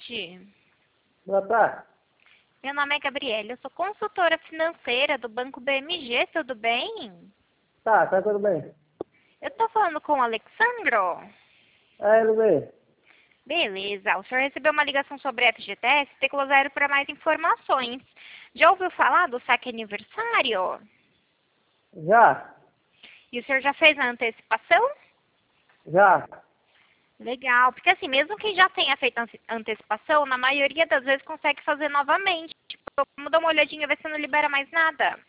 tarde. Boa tarde. Meu nome é Gabriela, eu sou consultora financeira do Banco BMG, tudo bem? Tá tudo bem. Eu tô falando com o Alexandro. É, ele mesmo. Beleza, o senhor recebeu uma ligação sobre a FGTS, tem que usar para mais informações. Já ouviu falar do saque aniversário? Já? E o senhor já fez a antecipação? Já. Legal, porque assim, mesmo quem já tenha feito a antecipação, na maioria das vezes consegue fazer novamente. Tipo, vamos dar uma olhadinha, ver se não libera mais nada.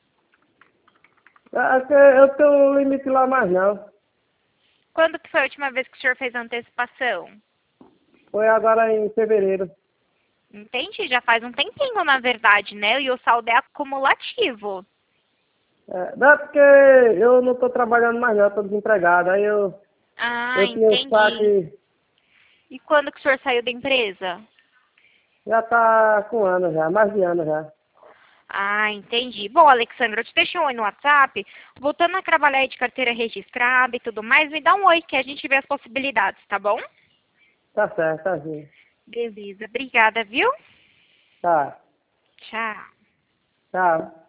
É que eu tenho um limite lá mais não. Quando que foi a última vez que o senhor fez a antecipação? Foi agora em fevereiro. Entendi, já faz um tempinho, na verdade, né? E o saldo é acumulativo. Não é porque eu não tô trabalhando mais não, eu tô desempregado. Aí Ah, eu tinha um entendi. saque, E quando que o senhor saiu da empresa? já tá com anos já, mais de ano já. Ah, entendi. Bom, Alexandra, eu te deixo um oi no WhatsApp. Voltando a trabalhar aí de carteira registrada e tudo mais, me dá um oi que a gente vê as possibilidades, tá bom? Tá certo, tá sim. Beleza, obrigada, viu? Tá. Tchau. Tá.